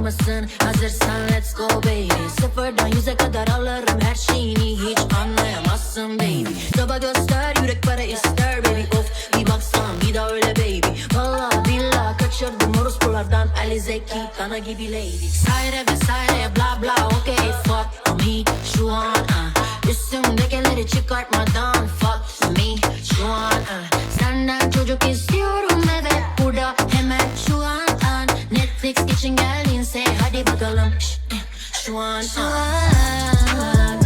mısın? Hazırsan let's go baby. Sıfırdan yüze kadar alırım her şeyini, hiç anlayamazsın baby. Çaba göster, yürek para ister baby. Of bir baksan bir daha öyle baby. Vallahi billahi kaçırdım orospulardan Ali Zeki, kana gibi lady. Sayre vesaire bla bla okay fuck me şu an üstümdekileri çıkartmadan fuck me şu an Senden çocuk istiyorum evet burada hemen şu an Netflix için geldinse hadi bakalım şu an şu an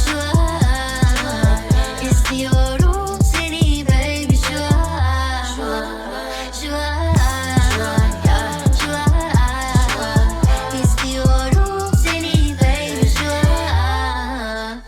istiyorum seni baby şu an şu an istiyorum seni baby şu an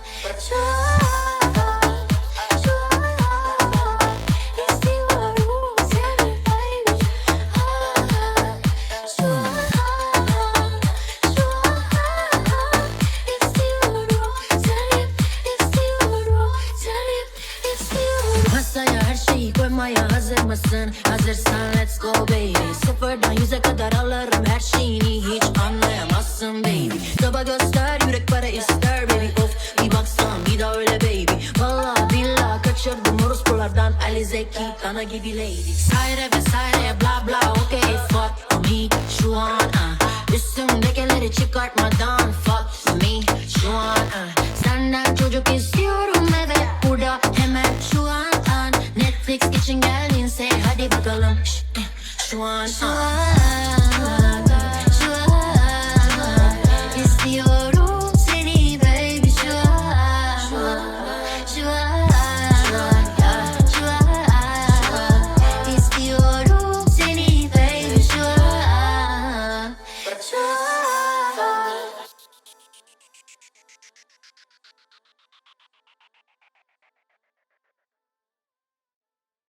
Masaya her şeyi koymaya hazır mısın? Hazırsan let's go baby. Sıfırdan yüze kadar alırım her şeyini, hiç anlayamazsın baby. Çaba göster, yürek para ister baby. Of bir baksan bir daha öyle baby. Vallahi billahi kaçırdım orospulardan Ali Zeki, kana gibi lady. Sayre vesaire bla bla okay fuck me şu an üstümdekileri çıkartmadan fuck me şu an Senden çocuk istiyorum evet burada hemen şu an Netflix için geldinse hadi bakalım şu an